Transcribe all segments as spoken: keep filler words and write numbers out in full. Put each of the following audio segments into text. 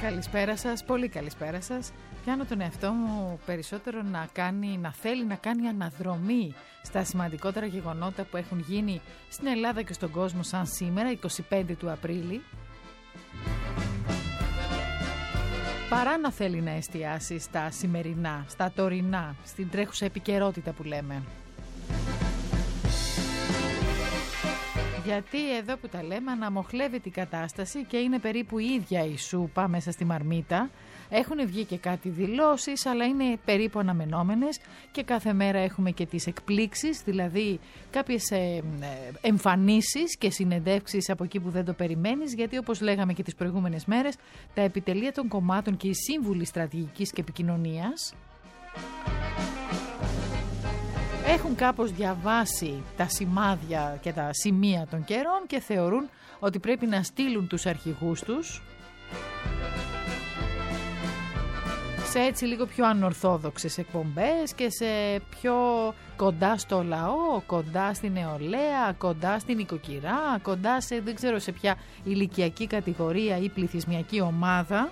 Καλησπέρα σας, πολύ καλησπέρα σας. Πιάνω τον εαυτό μου περισσότερο να, κάνει, να θέλει να κάνει αναδρομή στα σημαντικότερα γεγονότα που έχουν γίνει στην Ελλάδα και στον κόσμο σαν σήμερα, εικοστή πέμπτη του Απρίλη, παρά να θέλει να εστιάσει στα σημερινά, στα τωρινά, στην τρέχουσα επικαιρότητα που λέμε. Γιατί εδώ που τα λέμε αναμοχλεύει την κατάσταση και είναι περίπου η ίδια η σούπα μέσα στη μαρμίτα. Έχουν βγει και κάτι δηλώσεις, αλλά είναι περίπου αναμενόμενες και κάθε μέρα έχουμε και τις εκπλήξεις, δηλαδή κάποιες ε, εμφανίσεις και συνεντεύξεις από εκεί που δεν το περιμένεις, γιατί όπως λέγαμε και τις προηγούμενες μέρες, τα επιτελεία των κομμάτων και οι σύμβουλοι στρατηγικής και επικοινωνίας έχουν κάπως διαβάσει τα σημάδια και τα σημεία των καιρών και θεωρούν ότι πρέπει να στείλουν τους αρχηγούς τους σε έτσι λίγο πιο ανορθόδοξες εκπομπές και σε πιο κοντά στο λαό, κοντά στην νεολαία, κοντά στην οικοκυρά, κοντά σε δεν ξέρω σε ποια ηλικιακή κατηγορία ή πληθυσμιακή ομάδα.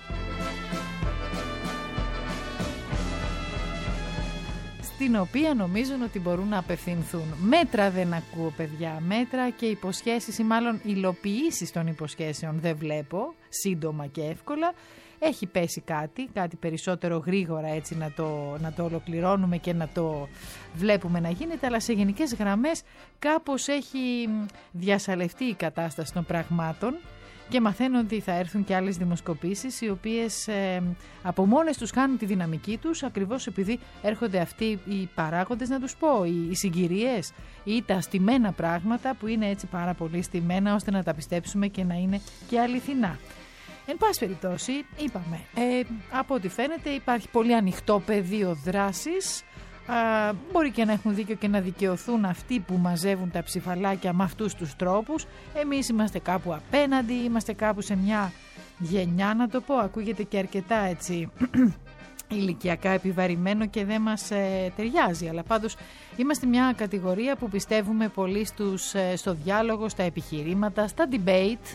Την οποία νομίζουν ότι μπορούν να απευθυνθούν. Μέτρα δεν ακούω, παιδιά, μέτρα και υποσχέσεις ή μάλλον υλοποιήσεις των υποσχέσεων δεν βλέπω, σύντομα και εύκολα. Έχει πέσει κάτι, κάτι περισσότερο γρήγορα έτσι να το, να το ολοκληρώνουμε και να το βλέπουμε να γίνεται, αλλά σε γενικές γραμμές κάπως έχει διασαλευτεί η κατάσταση των πραγμάτων. Και μαθαίνω ότι θα έρθουν και άλλες δημοσκοπήσεις οι οποίες ε, από μόνες τους χάνουν τη δυναμική τους, ακριβώς επειδή έρχονται αυτοί οι παράγοντες, να τους πω, οι, οι συγκυρίες ή τα στημένα πράγματα που είναι έτσι πάρα πολύ στημένα ώστε να τα πιστέψουμε και να είναι και αληθινά. Εν πάση περιπτώσει, είπαμε, ε, από ό,τι φαίνεται υπάρχει πολύ ανοιχτό πεδίο δράσης. Α, μπορεί και να έχουν δίκιο και να δικαιωθούν αυτοί που μαζεύουν τα ψηφαλάκια με αυτούς τους τρόπους. Εμείς είμαστε κάπου απέναντι, είμαστε κάπου σε μια γενιά, να το πω, ακούγεται και αρκετά έτσι ηλικιακά επιβαρημένο και δεν μας ε, ταιριάζει, αλλά πάντως είμαστε μια κατηγορία που πιστεύουμε πολύ στους, ε, στο διάλογο, στα επιχειρήματα, στα debate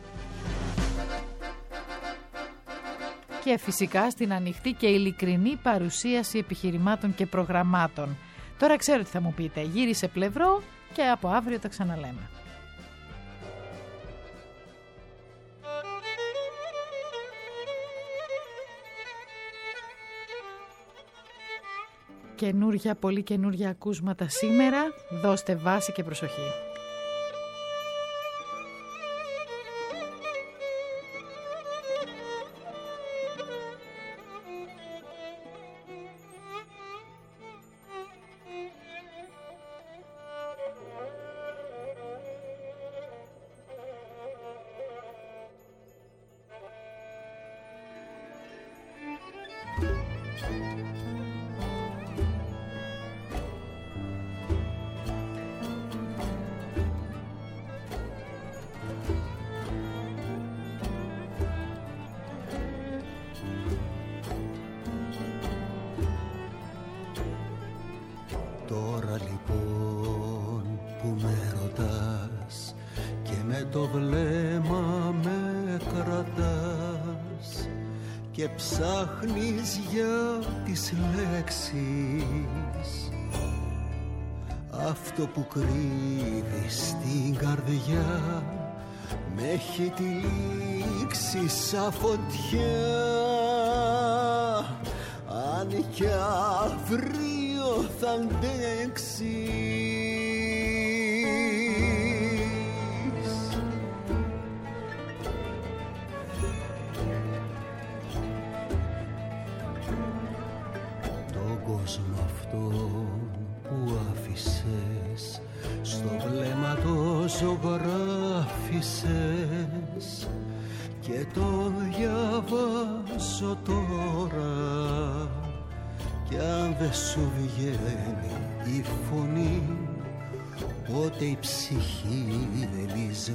και φυσικά στην ανοιχτή και ειλικρινή παρουσίαση επιχειρημάτων και προγραμμάτων. Τώρα ξέρω τι θα μου πείτε, γύρισε πλευρό και από αύριο τα ξαναλέμε. Καινούρια, πολύ καινούρια ακούσματα σήμερα, δώστε βάση και προσοχή. Τώρα λοιπόν που με ρωτάς και με το βλέμμα με κρατάς και ψάχνεις για τις λέξεις, αυτό που κρύβεις στην καρδιά με έχει τυλίξει σαν φωτιά. Αν κι αύριο θα αντέξεις, τον κόσμο αυτόν που άφησες στο βλέμμα το ζωγράφισες και το διαβάζω τώρα, κι αν δεν σου βγαίνει η φωνή, πότε η ψυχή δεν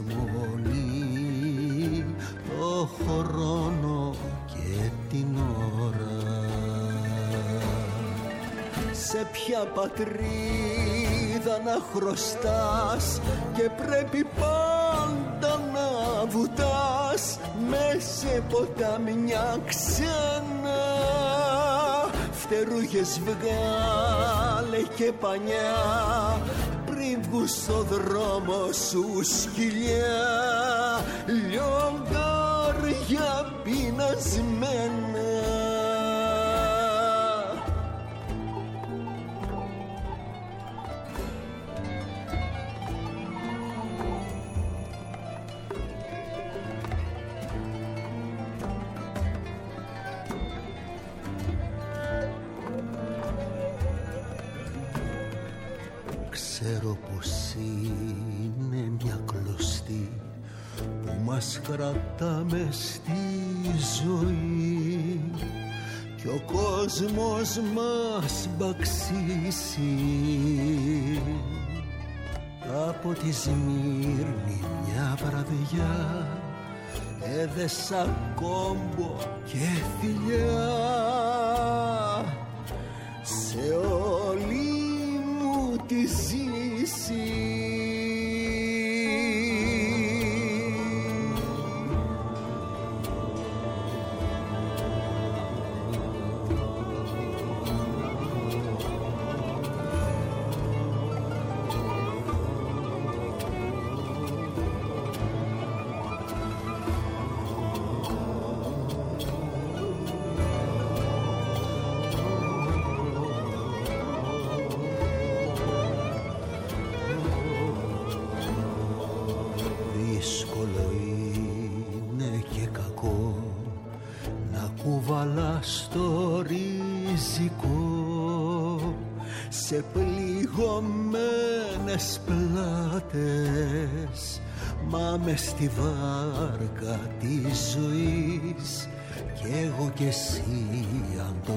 λησμονεί το χρόνο και την ώρα. Σε ποια πατρίδα να χρωστάς και πρέπει πάντα να βουτάς, βουτάς μες σε ποτάμια ξένα. Φτερούγες βγάλε και πανιά πριν βγουν στο δρόμο σου σκυλιά. Λιοντάρια πεινασμένα. Ξέρω πως είναι μια κλωστή που μας κρατά μες στη ζωή κι ο κόσμος μας μπαξίσει. Από τη Σμύρνη μια βραδιά έδεσα κόμπο και φιλιά σε όλη τη ζήση. Στο ριζικό σε πληγωμένες πλάτες, μα μες στη βάρκα της ζωής κι εγώ κι εσύ αν το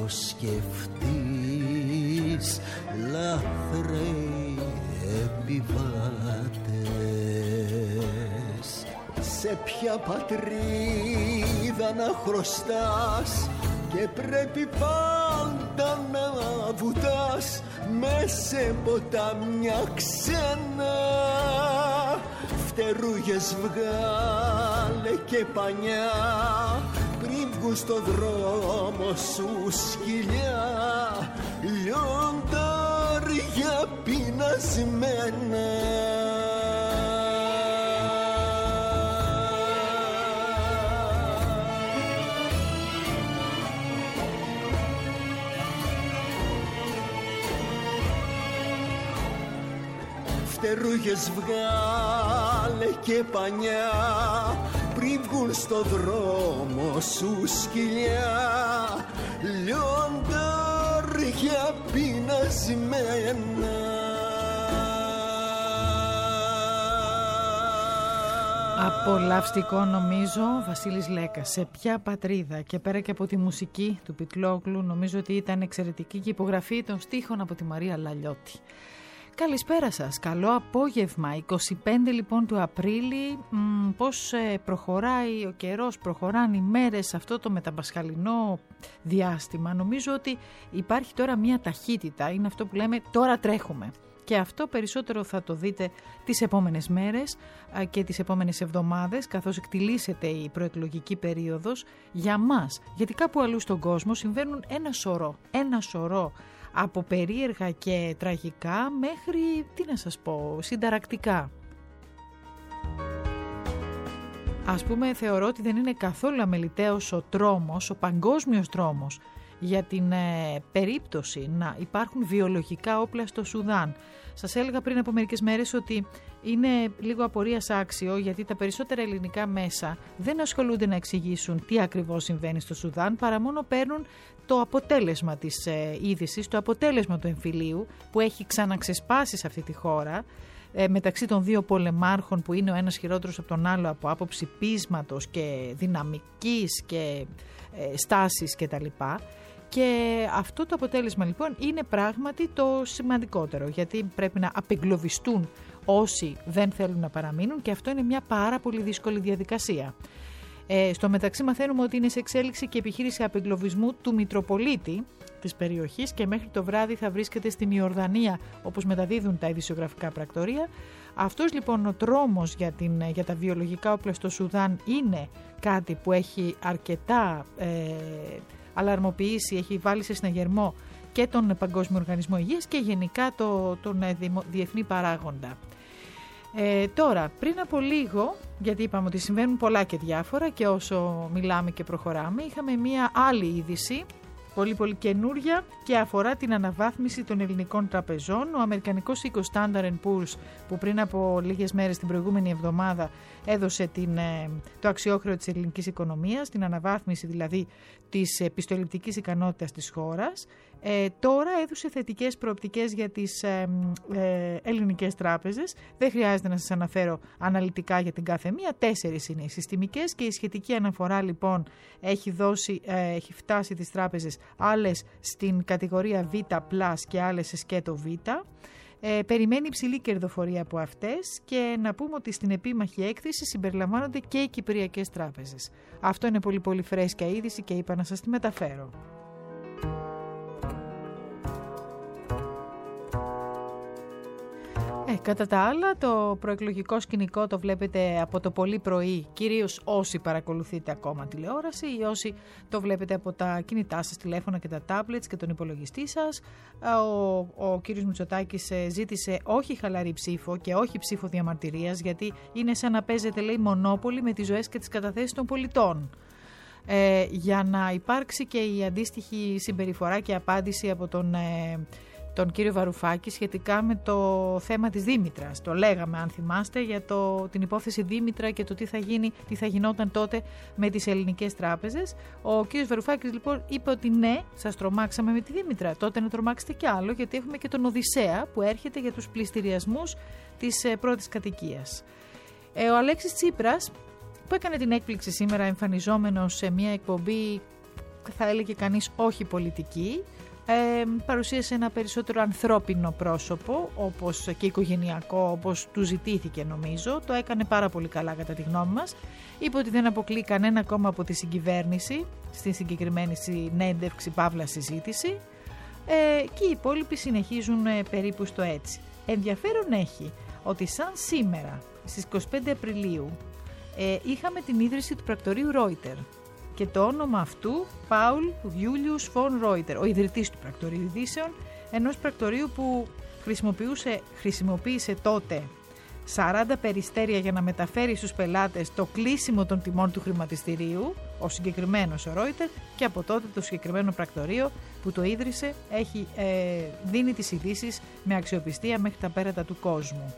σκεφτείς λάθρεοι επιβάτες. Σε ποια πατρίδα να χρωστάς και πρέπει πάντα να βουτάς μες σε ποτάμια ξένα. Φτερούγες βγάλε και πανιά πριν βγουν στο δρόμο σου σκυλιά. Λιοντάρια πεινασμένα. Φτερούγες βγάλε και πανιά πριν βγουν στο δρόμο σου σκυλιά. Λιοντάρια πεινασμένα. Απολαυστικό νομίζω, Βασίλης Λέκας. Σε ποια πατρίδα, και πέρα και από τη μουσική του Πιτλόγλου, νομίζω ότι ήταν εξαιρετική και η υπογραφή των στίχων από τη Μαρία Λαλιώτη. Καλησπέρα σας, καλό απόγευμα, είκοσι πέντε λοιπόν του Απρίλη. Μ, πώς ε, προχωράει ο καιρός, προχωράνε οι μέρες σε αυτό το μεταπασχαλινό διάστημα. Νομίζω ότι υπάρχει τώρα μια ταχύτητα, είναι αυτό που λέμε τώρα τρέχουμε. Και αυτό περισσότερο θα το δείτε τις επόμενες μέρες α, και τις επόμενες εβδομάδες, καθώς εκτιλήσεται η προεκλογική περίοδος για μας. Γιατί κάπου αλλού στον κόσμο συμβαίνουν ένα σωρό, ένα σωρό από περίεργα και τραγικά μέχρι, τι να σας πω, συνταρακτικά. Ας πούμε, θεωρώ ότι δεν είναι καθόλου αμεληταίος ο τρόμος, ο παγκόσμιος τρόμος για την ε, περίπτωση να υπάρχουν βιολογικά όπλα στο Σουδάν. Σας έλεγα πριν από μερικές μέρες ότι είναι λίγο απορίας άξιο, γιατί τα περισσότερα ελληνικά μέσα δεν ασχολούνται να εξηγήσουν τι ακριβώς συμβαίνει στο Σουδάν, παρά μόνο παίρνουν το αποτέλεσμα της ε, είδησης, το αποτέλεσμα του εμφυλίου που έχει ξαναξεσπάσει σε αυτή τη χώρα, ε, μεταξύ των δύο πολεμάρχων που είναι ο ένας χειρότερος από τον άλλο από άποψη πείσματος και δυναμικής και ε, στάσης κτλ. Και αυτό το αποτέλεσμα λοιπόν είναι πράγματι το σημαντικότερο, γιατί πρέπει να απεγκλωβιστούν όσοι δεν θέλουν να παραμείνουν και αυτό είναι μια πάρα πολύ δύσκολη διαδικασία. Ε, στο μεταξύ μαθαίνουμε ότι είναι σε εξέλιξη και επιχείρηση απεγκλωβισμού του Μητροπολίτη της περιοχής και μέχρι το βράδυ θα βρίσκεται στην Ιορδανία, όπως μεταδίδουν τα ειδησιογραφικά πρακτορία, Αυτός λοιπόν ο τρόμος για, την, για τα βιολογικά όπλα στο Σουδάν είναι κάτι που έχει αρκετά ε, αλαρμοποιήσει, έχει βάλει σε συναγερμό και τον Παγκόσμιο Οργανισμό Υγείας και γενικά το, τον διεθνή παράγοντα. Ε, τώρα, πριν από λίγο, γιατί είπαμε ότι συμβαίνουν πολλά και διάφορα και όσο μιλάμε και προχωράμε, είχαμε μία άλλη είδηση, πολύ πολύ καινούρια και αφορά την αναβάθμιση των ελληνικών τραπεζών. Ο αμερικανικός οίκος Standard and Poor's, που πριν από λίγες μέρες την προηγούμενη εβδομάδα έδωσε την, το αξιόχρεο της ελληνικής οικονομίας, την αναβάθμιση δηλαδή της πιστοληπτικής ικανότητας της χώρας, ε, τώρα έδωσε θετικές προοπτικές για τις ε, ε, ελληνικές τράπεζες. Δεν χρειάζεται να σας αναφέρω αναλυτικά για την κάθε μία, τέσσερις είναι οι συστημικές και η σχετική αναφορά λοιπόν έχει, δώσει, ε, έχει φτάσει τις τράπεζες άλλες στην κατηγορία Β πλας και άλλες σε σκέτο Β. Ε, περιμένει υψηλή κερδοφορία από αυτές και να πούμε ότι στην επίμαχη έκθεση συμπεριλαμβάνονται και οι κυπριακές τράπεζες. Αυτό είναι πολύ πολύ φρέσκια είδηση και είπα να σας τη μεταφέρω. Ε, κατά τα άλλα, το προεκλογικό σκηνικό το βλέπετε από το πολύ πρωί, κυρίως όσοι παρακολουθείτε ακόμα τηλεόραση ή όσοι το βλέπετε από τα κινητά σας τηλέφωνα και τα tablets και τον υπολογιστή σας. Ο, ο κύριος Μητσοτάκης ζήτησε όχι χαλαρή ψήφο και όχι ψήφο διαμαρτυρίας, γιατί είναι σαν να παίζετε, λέει, μονόπολη με τις ζωές και τις καταθέσεις των πολιτών. Ε, για να υπάρξει και η αντίστοιχη συμπεριφορά και απάντηση από τον... Ε, τον κύριο Βαρουφάκη σχετικά με το θέμα της Δήμητρας. Το λέγαμε, αν θυμάστε, για το, την υπόθεση Δήμητρα και το τι θα γίνει, τι θα γινόταν τότε με τις ελληνικές τράπεζες. Ο κύριος Βαρουφάκης λοιπόν είπε ότι ναι, σας τρομάξαμε με τη Δήμητρα. Τότε να τρομάξετε κι άλλο, γιατί έχουμε και τον Οδυσσέα που έρχεται για τους πληστηριασμούς της ε, πρώτης κατοικίας. Ε, ο Αλέξης Τσίπρας, που έκανε την έκπληξη σήμερα εμφανιζόμενος σε μια εκπομπή, θα έλεγε κανείς όχι πολιτική, Ε, παρουσίασε ένα περισσότερο ανθρώπινο πρόσωπο, όπως και οικογενειακό, όπως του ζητήθηκε νομίζω. Το έκανε πάρα πολύ καλά κατά τη γνώμη μας. Είπε ότι δεν αποκλεί κανένα κόμμα από τη συγκυβέρνηση στη συγκεκριμένη συνέντευξη παύλα συζήτηση, ε, και οι υπόλοιποι συνεχίζουν ε, περίπου στο έτσι. Ενδιαφέρον έχει ότι σαν σήμερα στις είκοσι πέντε Απριλίου ε, είχαμε την ίδρυση του πρακτορείου Reuters και το όνομα αυτού Paul Julius von Reuter, ο ιδρυτής του πρακτορείου ειδήσεων, ενός πρακτορείου που χρησιμοποιούσε, χρησιμοποίησε τότε σαράντα περιστέρια για να μεταφέρει στους πελάτες το κλείσιμο των τιμών του χρηματιστηρίου, ο συγκεκριμένος ο Reuters, και από τότε το συγκεκριμένο πρακτορείο που το ίδρυσε έχει, ε, δίνει τις ειδήσεις με αξιοπιστία μέχρι τα πέρατα του κόσμου.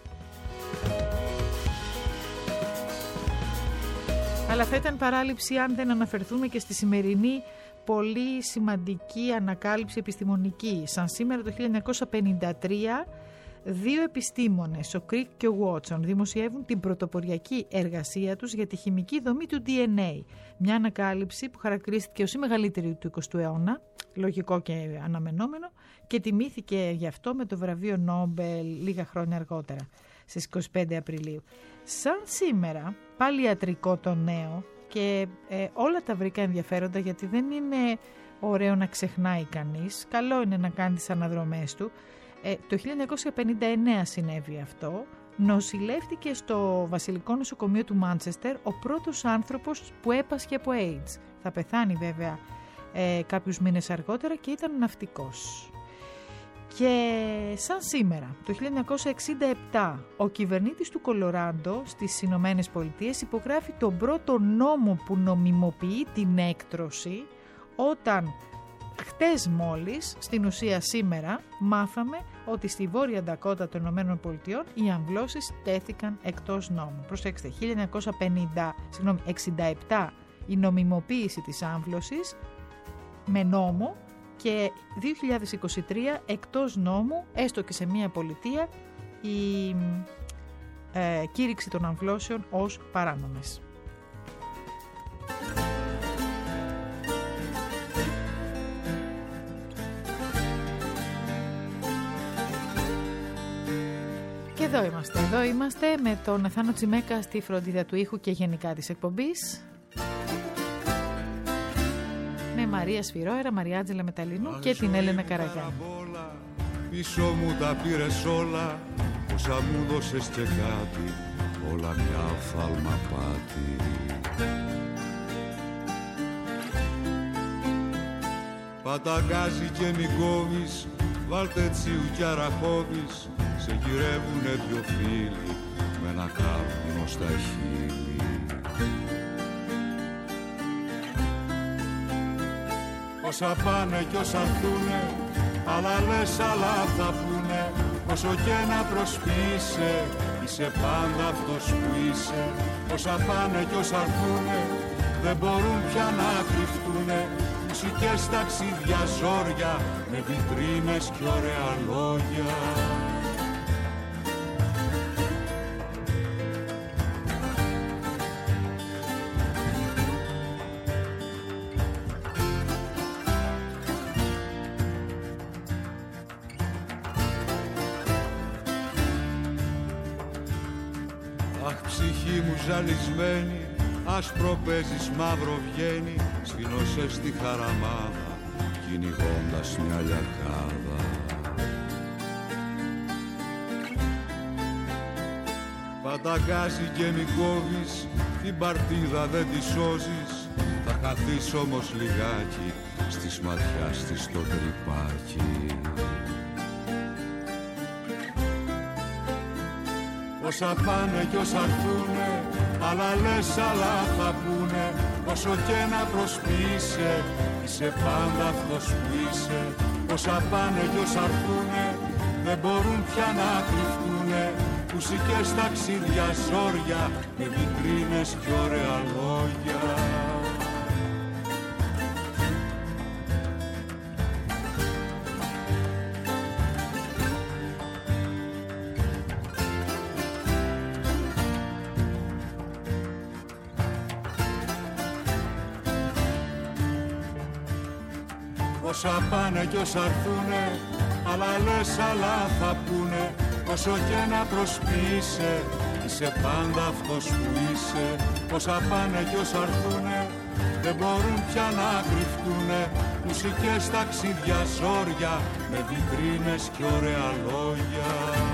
Αλλά θα ήταν παράληψη αν δεν αναφερθούμε και στη σημερινή πολύ σημαντική ανακάλυψη επιστημονική. Σαν σήμερα το χίλια εννιακόσια πενήντα τρία, δύο επιστήμονες, ο Κρικ και ο Βότσον, δημοσιεύουν την πρωτοποριακή εργασία τους για τη χημική δομή του ντι εν έι. Μια ανακάλυψη που χαρακτηρίστηκε ως η μεγαλύτερη του εικοστού αιώνα, λογικό και αναμενόμενο, και τιμήθηκε γι' αυτό με το βραβείο Νόμπελ λίγα χρόνια αργότερα, στις είκοσι πέντε Απριλίου. Σαν σήμερα, πάλι ιατρικό το νέο, και ε, όλα τα βρήκα ενδιαφέροντα, γιατί δεν είναι ωραίο να ξεχνάει κανείς, καλό είναι να κάνει τις αναδρομές του. Ε, το χίλια εννιακόσια πενήντα εννέα συνέβη αυτό. Νοσηλεύτηκε στο Βασιλικό Νοσοκομείο του Μάντσεστερ ο πρώτος άνθρωπος που έπασχε από AIDS. Θα πεθάνει βέβαια ε, κάποιους μήνες αργότερα και ήταν ναυτικός. Και σαν σήμερα, το χίλια εννιακόσια εξήντα επτά, ο κυβερνήτης του Κολοράντο στις Ηνωμένες Πολιτείες υπογράφει τον πρώτο νόμο που νομιμοποιεί την έκτρωση, όταν χτες μόλις, στην ουσία σήμερα, μάθαμε ότι στη Βόρεια Ντακότα των Ηνωμένων Πολιτειών οι αμβλώσεις τέθηκαν εκτός νόμου. Προσέξτε, χίλια εννιακόσια εξήντα επτά η νομιμοποίηση της άμβλωσης με νόμο, και δύο χιλιάδες είκοσι τρία εκτός νόμου, έστω και σε μια πολιτεία, η ε, κήρυξη των αμβλώσεων ως παράνομες. Και εδώ είμαστε, εδώ είμαστε με τον Θάνο Τσιμέκα στη φροντίδα του ήχου και γενικά της εκπομπής. Με Μαρία Σφυρόερα, Μαριάτζελα Μεταλλινού και την Έλενα Καραγιάννη. Πίσω μου τα πήρες όλα όσα μου δώσες και κάτι, όλα μια φάλμα πάτη. Παταγκάζει και μη κόβεις, βάλτε τσίου κι αραχώβεις, σε γυρεύουνε δυο φίλοι με ένα κάρβουνο στα χείλη. Όσα πάνε κι όσα έρθουνε, άλλα λες άλλα θα πούνε, όσο και να προσποιείσαι, είσαι πάντα αυτός που είσαι. Όσα πάνε κι όσα έρθουνε, δεν μπορούν πια να κρυφτούνε, μουσικές, ταξίδια, ζόρια, με βιτρίνες κι ωραία λόγια. Ζαλισμένη, άσπρο παίζεις, μαύρο βγαίνει, σφινώσες στη χαραμάδα, κυνηγώντας μια λιακάδα. Παταγκάζει και μη κόβεις, την παρτίδα δεν τη σώζεις, θα χαθείς όμως λιγάκι, στις ματιάς της το τρυπάκι. Όσα πάνε κι όσα έρθουνε, άλλα λες άλλα θα πούνε, όσο και να προσποιείσαι, είσαι πάντα αυτός που είσαι. Όσα πάνε κι όσα έρθουνε, δεν μπορούν πια να κρυφτούνε, μουσικές, ταξίδια, ζόρια, με βιτρίνες κι ωραία λόγια. Όσα πάνε κι όσα έρθουνε, άλλα λες άλλα θα πούνε, όσο και να προσποιείσαι, είσαι πάντα αυτός που είσαι. Όσα πάνε κι όσα έρθουνε, δεν μπορούν πια να κρυφτούνε, μουσικές, ταξίδια, ζόρια, με βιτρίνες κι ωραία λόγια.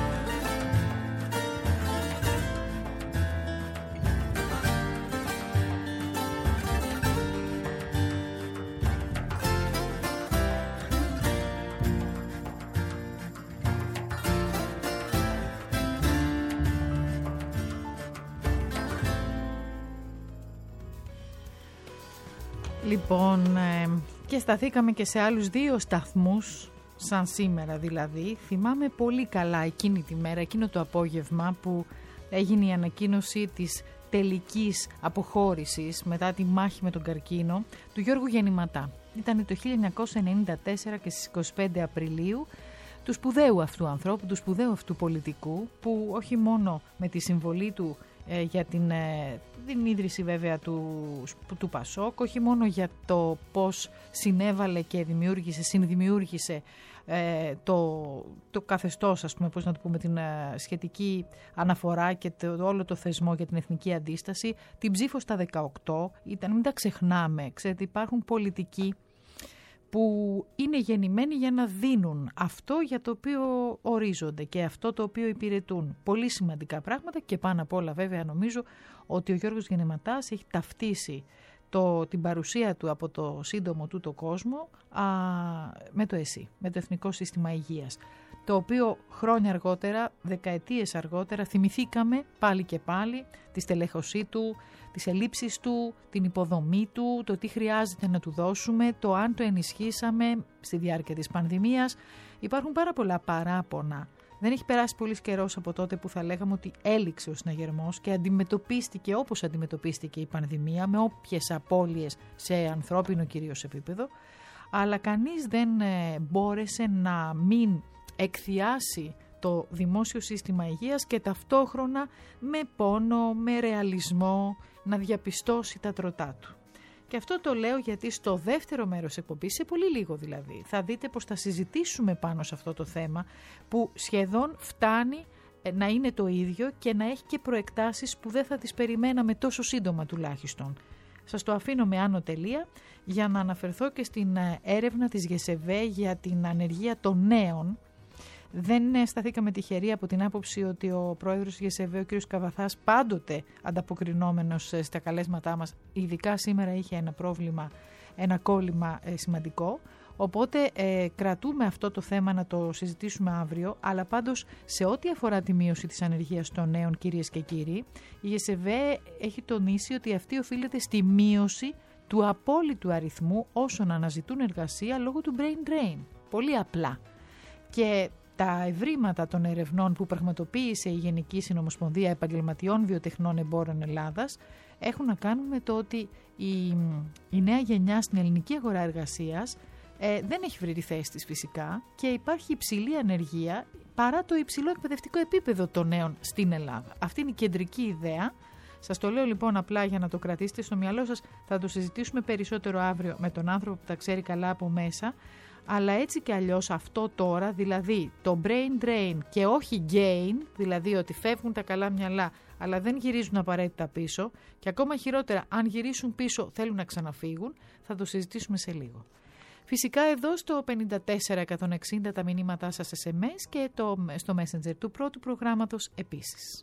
Λοιπόν, ε, και σταθήκαμε και σε άλλους δύο σταθμούς, σαν σήμερα δηλαδή. Θυμάμαι πολύ καλά εκείνη τη μέρα, εκείνο το απόγευμα που έγινε η ανακοίνωση της τελικής αποχώρησης μετά τη μάχη με τον καρκίνο του Γιώργου Γεννηματά. Ήταν το χίλια εννιακόσια ενενήντα τέσσερα και στις είκοσι πέντε Απριλίου, του σπουδαίου αυτού ανθρώπου, του σπουδαίου αυτού πολιτικού, που όχι μόνο με τη συμβολή του ε, για την, ε, την ίδρυση βέβαια του, του Πασόκ, όχι μόνο για το πώς συνέβαλε και δημιούργησε, συνδημιούργησε ε, το, το καθεστώς, ας πούμε, πώς να το πούμε, την ε, σχετική αναφορά και το, όλο το θεσμό για την εθνική αντίσταση, την ψήφο στα δεκαοκτώ, ήταν, μην τα ξεχνάμε, ξέρετε, υπάρχουν πολιτικοί που είναι γεννημένοι για να δίνουν αυτό για το οποίο ορίζονται και αυτό το οποίο υπηρετούν. Πολύ σημαντικά πράγματα και πάνω απ' όλα βέβαια νομίζω ότι ο Γιώργος Γεννηματάς έχει ταυτίσει το, την παρουσία του από το σύντομο του το κόσμο α, με το ΕΣΥ, με το Εθνικό Σύστημα Υγείας, το οποίο χρόνια αργότερα, δεκαετίες αργότερα, θυμηθήκαμε πάλι και πάλι τη στελέχωσή του, τις ελλείψεις του, την υποδομή του, το τι χρειάζεται να του δώσουμε, το αν το ενισχύσαμε στη διάρκεια της πανδημίας. Υπάρχουν πάρα πολλά παράπονα. Δεν έχει περάσει πολύς καιρός από τότε που θα λέγαμε ότι έληξε ο συναγερμός και αντιμετωπίστηκε όπως αντιμετωπίστηκε η πανδημία, με όποιες απώλειες σε ανθρώπινο κυρίως επίπεδο, αλλά κανείς δεν μπόρεσε να μην εκθιάσει το δημόσιο σύστημα υγείας και ταυτόχρονα με πόνο, με ρεαλισμό να διαπιστώσει τα τροτά του. Και αυτό το λέω γιατί στο δεύτερο μέρος εκπομπής, σε πολύ λίγο δηλαδή, θα δείτε πως θα συζητήσουμε πάνω σε αυτό το θέμα που σχεδόν φτάνει να είναι το ίδιο και να έχει και προεκτάσεις που δεν θα τις περιμέναμε τόσο σύντομα τουλάχιστον. Σας το αφήνω με άνω τελεία για να αναφερθώ και στην έρευνα της ΓΕΣΕΒΕ για την ανεργία των νέων, Δεν σταθήκαμε τυχεροί από την άποψη ότι ο πρόεδρος της ΓΕΣΕΒΕ, ο κ. Καβαθάς, πάντοτε ανταποκρινόμενος στα καλέσματά μας, ειδικά σήμερα είχε ένα πρόβλημα, ένα κόλλημα ε, σημαντικό. Οπότε ε, κρατούμε αυτό το θέμα να το συζητήσουμε αύριο, αλλά πάντως σε ό,τι αφορά τη μείωση της ανεργίας των νέων, κυρίες και κύριοι, η ΓΕΣΕΒΕ έχει τονίσει ότι αυτή οφείλεται στη μείωση του απόλυτου αριθμού όσων αναζητούν εργασία λόγω του brain drain. Πολύ απλά. Και τα ευρήματα των ερευνών που πραγματοποίησε η Γενική Συνομοσπονδία Επαγγελματιών Βιοτεχνών Εμπόρων Ελλάδας έχουν να κάνουν με το ότι η, η νέα γενιά στην ελληνική αγορά εργασίας ε, δεν έχει βρει τη θέση της φυσικά και υπάρχει υψηλή ανεργία παρά το υψηλό εκπαιδευτικό επίπεδο των νέων στην Ελλάδα. Αυτή είναι η κεντρική ιδέα. Σας το λέω λοιπόν απλά για να το κρατήσετε στο μυαλό σας. Θα το συζητήσουμε περισσότερο αύριο με τον άνθρωπο που τα ξέρει καλά από μέσα. Αλλά έτσι και αλλιώς αυτό τώρα, δηλαδή το brain drain και όχι gain, δηλαδή ότι φεύγουν τα καλά μυαλά αλλά δεν γυρίζουν απαραίτητα πίσω και ακόμα χειρότερα αν γυρίσουν πίσω θέλουν να ξαναφύγουν, θα το συζητήσουμε σε λίγο. Φυσικά εδώ στο πέντε τέσσερα εκατόν εξήντα τα μηνύματά σας ες εμ ες και το, στο Messenger του πρώτου προγράμματος επίσης.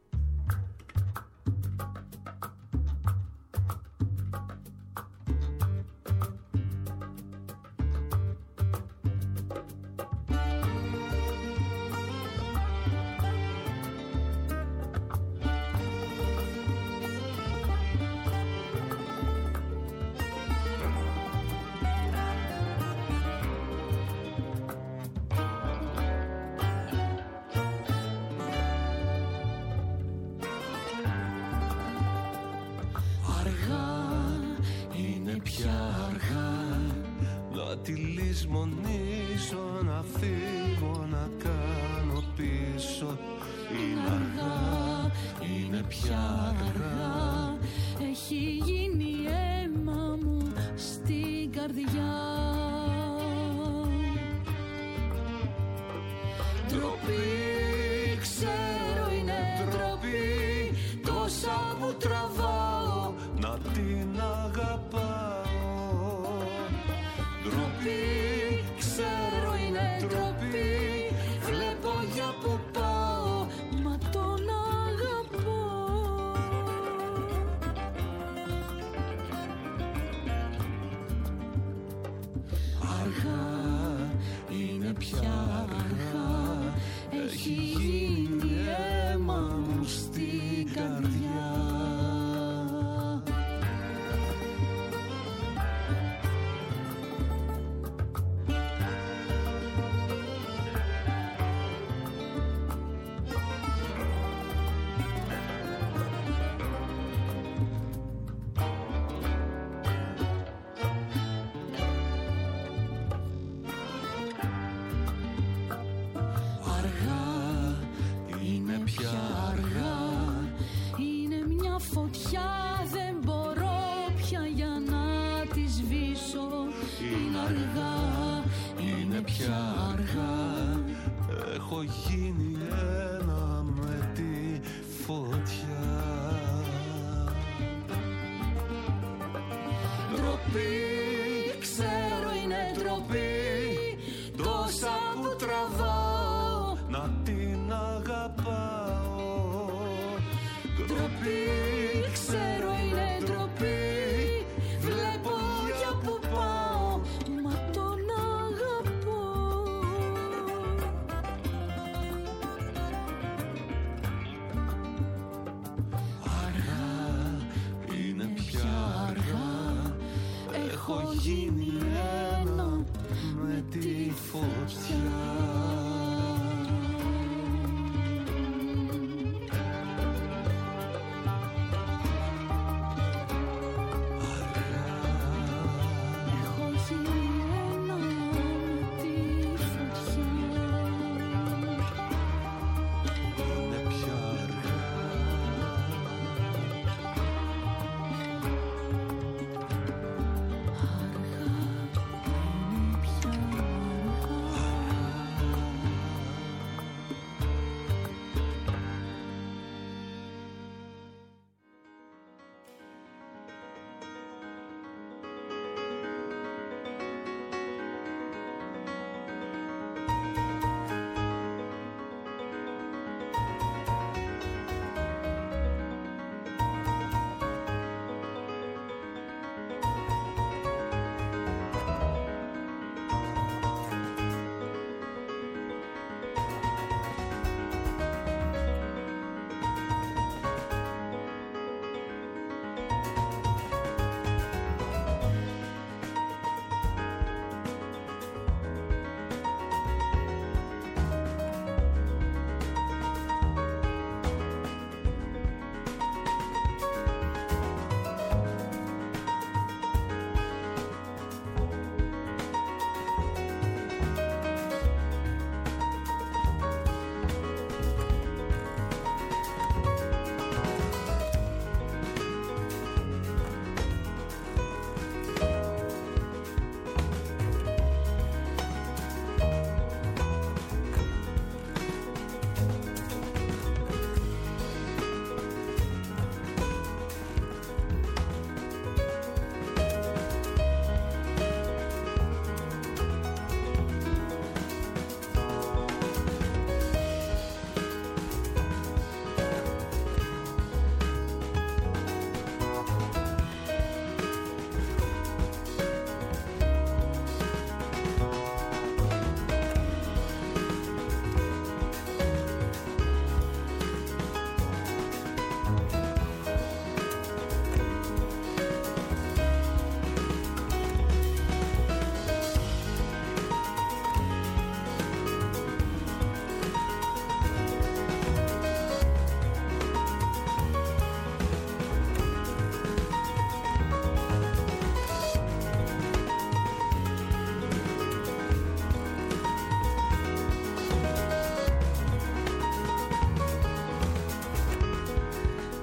Τη λησμονήσω, να φύγω, να κάνω πίσω. Είναι αργά, είναι πια αργά. Έχει γίνει αίμα μου στην καρδιά. Ντροπή, ξέρω είναι ντροπή. Τόσα που τραβάω να την αγαπάω. Ντροπή, ξέρω είναι ντροπή. Βλέπω για που πάω, μα τον αγαπώ. Αργά, είναι πια αργά. Έχει γίνει αίμα μου στην καρδιά. Έχω γίνει ένα με τη φωτιά. Ντροπή, ξέρω είναι ντροπή. Τόσα που τραβάω να την αγαπάω. Ντροπή, ξέρω είναι ντροπή. Βλέπω για που πάω, μα τον αγαπώ. Αργά, είναι πια αργά. Έχω γίνει ένα με τη φωτιά. Αργά, είναι πια αργά.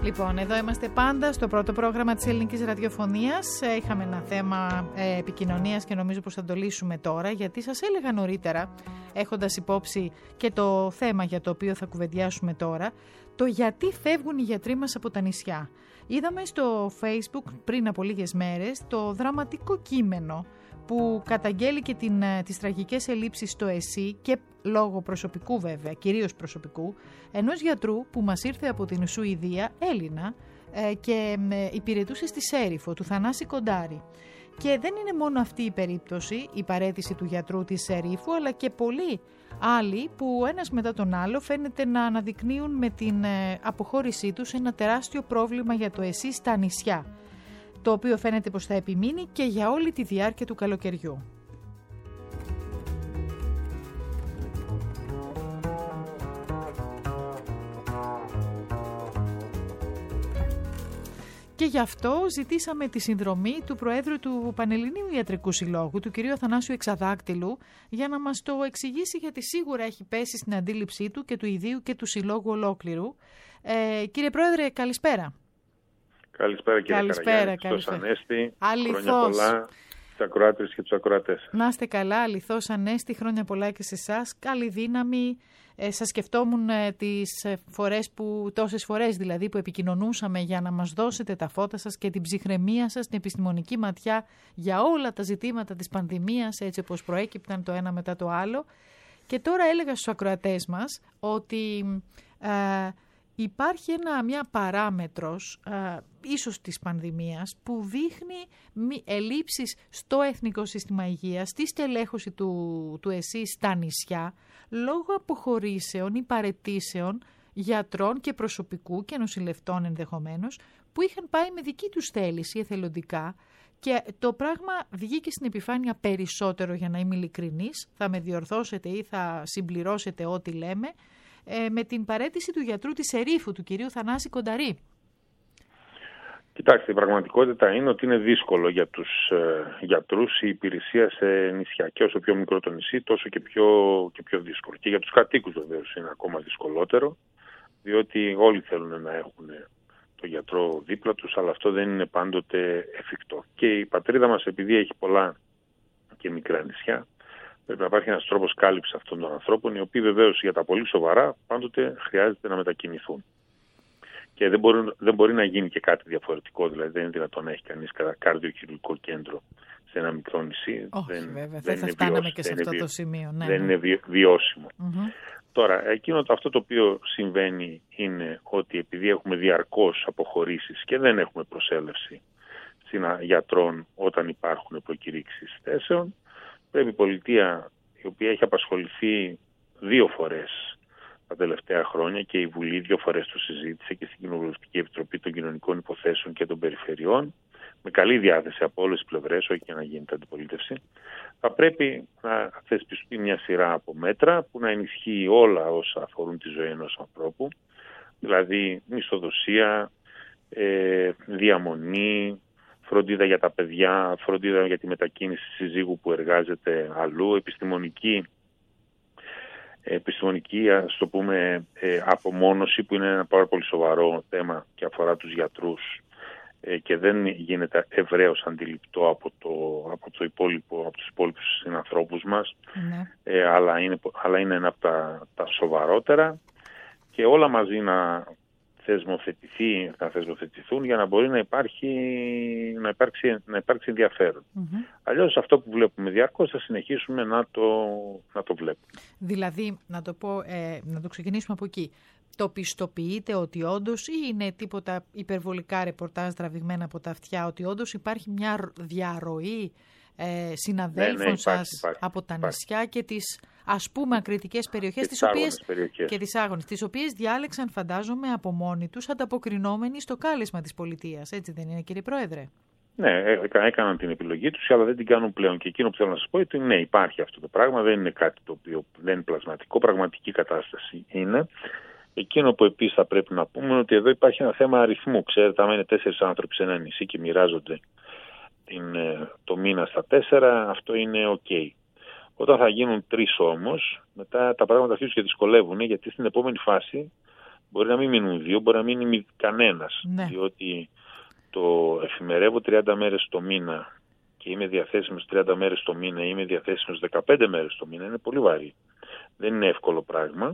Λοιπόν, εδώ είμαστε πάντα στο πρώτο πρόγραμμα της Ελληνικής Ραδιοφωνίας. Είχαμε ένα θέμα ε, επικοινωνίας και νομίζω πως θα το λύσουμε τώρα, γιατί σας έλεγα νωρίτερα, έχοντας υπόψη και το θέμα για το οποίο θα κουβεντιάσουμε τώρα, το γιατί φεύγουν οι γιατροί μας από τα νησιά. Είδαμε στο Facebook πριν από λίγες μέρες το δραματικό κείμενο που καταγγέλει και την, τις τραγικές ελλείψεις στο ΕΣΥ και λόγω προσωπικού βέβαια, κυρίως προσωπικού, ενός γιατρού που μας ήρθε από την Σουηδία, Έλληνα, ε, και ε, υπηρετούσε στη Σέριφο, του Θανάση Κοντάρη. Και δεν είναι μόνο αυτή η περίπτωση, η παραίτηση του γιατρού της Σερίφου, αλλά και πολλοί άλλοι που ένας μετά τον άλλο φαίνεται να αναδεικνύουν με την ε, αποχώρησή τους ένα τεράστιο πρόβλημα για το ΕΣΥ στα νησιά, το οποίο φαίνεται πως θα επιμείνει και για όλη τη διάρκεια του καλοκαιριού. Και γι' αυτό ζητήσαμε τη συνδρομή του Προέδρου του Πανελληνίου Ιατρικού Συλλόγου, του κυρίου Αθανάσιου Εξαδάκτυλου, για να μας το εξηγήσει, γιατί σίγουρα έχει πέσει στην αντίληψή του και του ιδίου και του Συλλόγου ολόκληρου. Ε, κύριε Πρόεδρε, καλησπέρα. Καλησπέρα κύριε Καραγιάννη, Χριστός Ανέστη, χρόνια πολλά στους ακροάτες και τους ακροατές. Να είστε καλά, αληθώς Ανέστη, χρόνια πολλά και σε εσάς, καλή δύναμη. Ε, σας σκεφτόμουν ε, τις φορές που, τόσες φορές δηλαδή που επικοινωνούσαμε για να μας δώσετε τα φώτα σας και την ψυχραιμία σας, την επιστημονική ματιά για όλα τα ζητήματα της πανδημίας, έτσι όπως προέκυπταν το ένα μετά το άλλο. Και τώρα έλεγα στους ακροατές μας ότι ε, υπάρχει ένα, μια παράμετρος, ε, ίσως της πανδημίας, που δείχνει ελλείψεις στο Εθνικό Σύστημα Υγείας, στη στελέχωση του, του ΕΣΥ στα νησιά, λόγω αποχωρήσεων ή παραιτήσεων γιατρών και προσωπικού και νοσηλευτών ενδεχομένως, που είχαν πάει με δική τους θέληση εθελοντικά, και το πράγμα βγήκε στην επιφάνεια περισσότερο, για να είμαι ειλικρινής, θα με διορθώσετε ή θα συμπληρώσετε ό,τι λέμε, με την παραίτηση του γιατρού της Σερίφου, του κυρίου Θανάση Κονταρή. Κοιτάξτε, η πραγματικότητα είναι ότι είναι δύσκολο για τους ε, γιατρούς η υπηρεσία σε νησιά. Και όσο πιο μικρό το νησί, τόσο και πιο, και πιο δύσκολο. Και για τους κατοίκους βεβαίως είναι ακόμα δυσκολότερο, διότι όλοι θέλουν να έχουν το γιατρό δίπλα τους, αλλά αυτό δεν είναι πάντοτε εφικτό. Και η πατρίδα μας, επειδή έχει πολλά και μικρά νησιά, πρέπει να υπάρχει ένας τρόπος κάλυψης αυτών των ανθρώπων, οι οποίοι βεβαίως για τα πολύ σοβαρά πάντοτε χρειάζεται να μετακινηθούν. Και δεν μπορεί, δεν μπορεί να γίνει και κάτι διαφορετικό, δηλαδή δεν είναι δυνατόν να έχει κανείς καρδιοχειρουργικό κέντρο σε ένα μικρό νησί. Όχι, δεν, βέβαια, δεν δεν θα φτάναμε βιώσιμο, και σε αυτό το σημείο. Ναι, δεν ναι. είναι βιώσιμο. Mm-hmm. Τώρα, εκείνο το, αυτό το οποίο συμβαίνει είναι ότι επειδή έχουμε διαρκώς αποχωρήσεις και δεν έχουμε προσέλευση γιατρών όταν υπάρχουν προκηρύξεις θέσεων, πρέπει η πολιτεία, η οποία έχει απασχοληθεί δύο φορές τα τελευταία χρόνια και η Βουλή δύο φορές το συζήτησε και στην Κοινοβουλευτική Επιτροπή των Κοινωνικών Υποθέσεων και των Περιφερειών, με καλή διάθεση από όλες τις πλευρές, όχι και να γίνεται αντιπολίτευση, θα πρέπει να θεσπιστεί μια σειρά από μέτρα που να ενισχύει όλα όσα αφορούν τη ζωή ενός ανθρώπου, δηλαδή μισθοδοσία, ε, διαμονή, φροντίδα για τα παιδιά, φροντίδα για τη μετακίνηση συζύγου που εργάζεται αλλού, επιστημονική, επιστημονική ας το πούμε, ε, απομόνωση, που είναι ένα πάρα πολύ σοβαρό θέμα και αφορά τους γιατρούς ε, και δεν γίνεται ευρέως αντιληπτό από, το, από, το υπόλοιπο, από τους υπόλοιπους συνανθρώπους μας, ναι. ε, αλλά, είναι, αλλά είναι ένα από τα, τα σοβαρότερα, και όλα μαζί να θεσμοθετηθεί, να θεσμοθετηθούν για να μπορεί να υπάρχει, να υπάρξει, να υπάρξει ενδιαφέρον. Mm-hmm. Αλλιώς αυτό που βλέπουμε διαρκώς θα συνεχίσουμε να το, να το βλέπουμε. Δηλαδή, να το πω, ε, να το ξεκινήσουμε από εκεί. Το πιστοποιείτε ότι όντως, ή είναι τίποτα υπερβολικά ρεπορτάζ τραβηγμένα από τα αυτιά, ότι όντως υπάρχει μια διαρροή ε, συναδέλφων ναι, ναι, υπάρχει, σας υπάρχει, από τα υπάρχει. νησιά και τις, ας πούμε, ακριτικές περιοχές, τις οποίες, περιοχές. και τις άγονες, τις οποίες διάλεξαν, φαντάζομαι, από μόνοι τους, ανταποκρινόμενοι στο κάλεσμα της πολιτείας. Έτσι δεν είναι, κύριε Πρόεδρε? Ναι, έκαναν την επιλογή τους, αλλά δεν την κάνουν πλέον. Και εκείνο που θέλω να σας πω είναι ότι ναι, υπάρχει αυτό το πράγμα, δεν είναι κάτι το οποίο δεν είναι πλασματικό, πραγματική κατάσταση είναι. Εκείνο που επίσης θα πρέπει να πούμε είναι ότι εδώ υπάρχει ένα θέμα αριθμού. Ξέρετε, αν είναι τέσσερις άνθρωποι σε ένα νησί και μοιράζονται την, το μήνα στα τέσσερα, αυτό είναι οκ. Okay. Όταν θα γίνουν τρεις όμως, μετά τα πράγματα αρχίζουν και δυσκολεύουν, γιατί στην επόμενη φάση Μπορεί να μην μείνουν δύο, μπορεί να μείνει κανένας. Ναι. Διότι το εφημερεύω τριάντα μέρες το μήνα και είμαι διαθέσιμος τριάντα μέρες το μήνα ή είμαι διαθέσιμος δεκαπέντε μέρες το μήνα είναι πολύ βαρύ. Δεν είναι εύκολο πράγμα.